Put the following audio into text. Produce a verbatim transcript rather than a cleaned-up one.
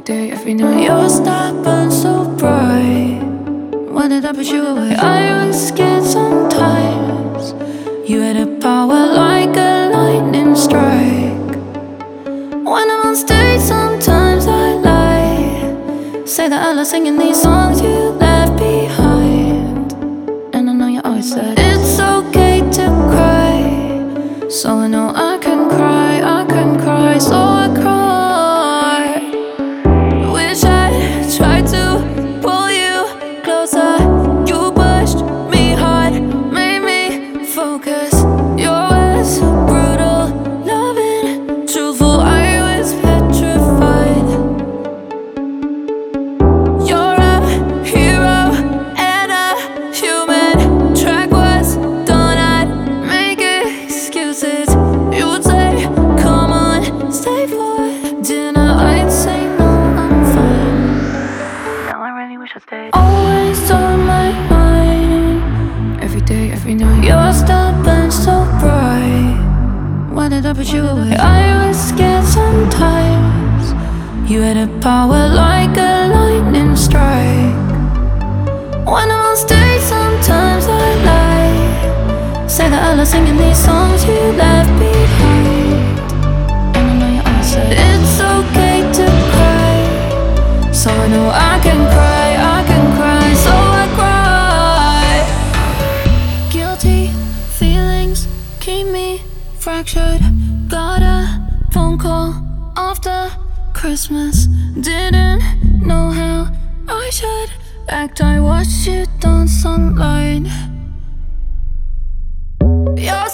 day, every night. Your star burns so bright. Why did I put you away? I was scared sometimes. You had a power like a lightning strike. When I'm on stage, sometimes I lie. Say that I love singing these songs you left behind. And I know you always said it's okay to cry. So I know I can cry, I can cry, so I cry. Wish I tried to pull you closer. You pushed me hard, made me focus. Your words brutal, loving, truthful. I was petrified. You're a hero and a human. Track was done, I'd make excuses. You would say, come on, stay for dinner. I'd say, no, I'm fine. Now I really wish I stayed. Always on my mind, every day, every night. Your star burns so bright. Why did I put you away? I was scared sometimes. You had a power like a lightning strike. When I'm on stage, sometimes I lie. Say that I love singing these songs you left behind. And I know you always said it's okay to cry. So I know I can cry, I can cry, so I cry. Guilty feelings keep me fractured. Got a phone call after Christmas. Didn't know how I should act. I watched you dance online. You're